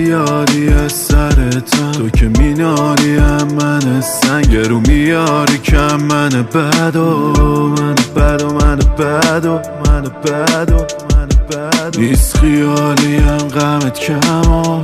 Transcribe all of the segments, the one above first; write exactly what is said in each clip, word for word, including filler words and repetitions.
زیادی از سرتم، تو که مینالیم من سنگ رو میاری کم. من بد و من بد و من بد و من بد و من بد و نیست خیالیم غمت کم.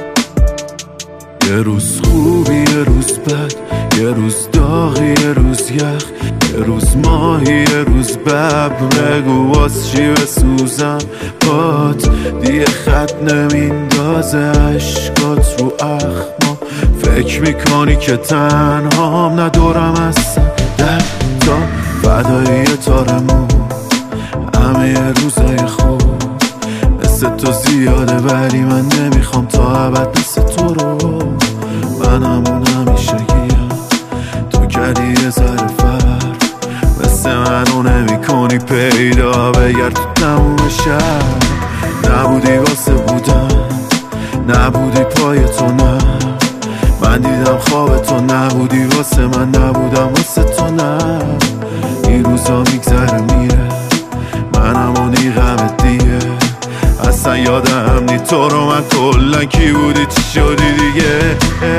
یه روز خوبی یه روز بد، یه روز داغی یه روز یخ، یه روز ماهی یه روز بب. بگو واس چی بسوزم بات، دیگه خط نمیندازه عشقات رو اخما. فکر میکنی که تنهام ندارم اصلا در تا فدایی تارمون. همه روزای خوب مثل تو زیاده ولی من نمیخوام تا ابد مثل تو رو. من همون همیشگیم، تو کردی یه ذره فرق، مثل منو نمی کنی پیدا. بگرد تو تموم شهر، نبودی واسه بودن، نبودی پای تو. نه من دیدم خواب تو، نبودی واسه من، نبودم واسه تو. نه این روزا میگذره میره، من همونی غم دیگه. اصلا یادم نی تو رو من کلن کی بودی چی شدی دیگه.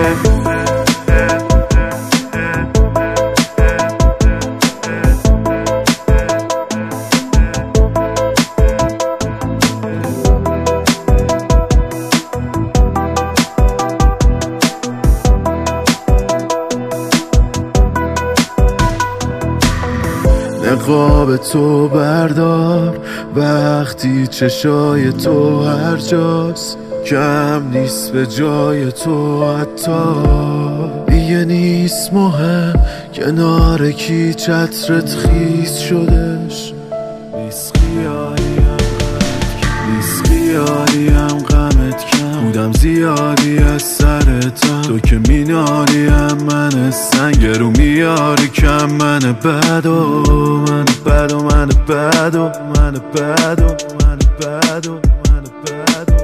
نقاب تو بردار وقتی چشای تو هر جاست، کم نیست به جای تو حتی. دیگه نیست مهم کنار کی چترت خیس شدش. نیست خیالیم نیست خیالیم غمت کم، بودم زیادی از سرتم، تو که مینالیم من سنگ رو میاری کم. من بد و من بد و من بد و من بد و من بد و من بد و